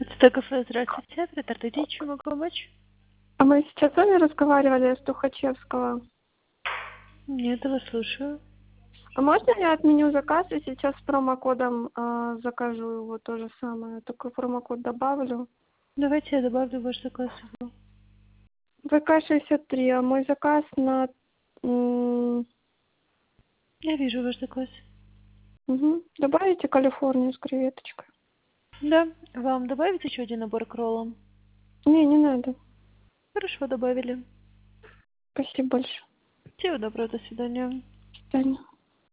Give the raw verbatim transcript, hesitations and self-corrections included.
Стеков, здравствуйте. Предотвратите, чем могу помочь? А мы сейчас с вами разговаривали с Тухачевского. Нет, я вас слушаю. А можно я отменю заказ и сейчас с промокодом э, закажу его то же самое? Такой промокод добавлю. Давайте я добавлю ваш заказ. вэ ка шестьдесят три, а мой заказ на... м, Я вижу ваш заказ. Угу. Добавите Калифорнию с креветочкой? Да. Вам добавить еще один набор к роллам? Не, не надо. Хорошо, добавили. Спасибо большое. Всего доброго, до свидания. До свидания.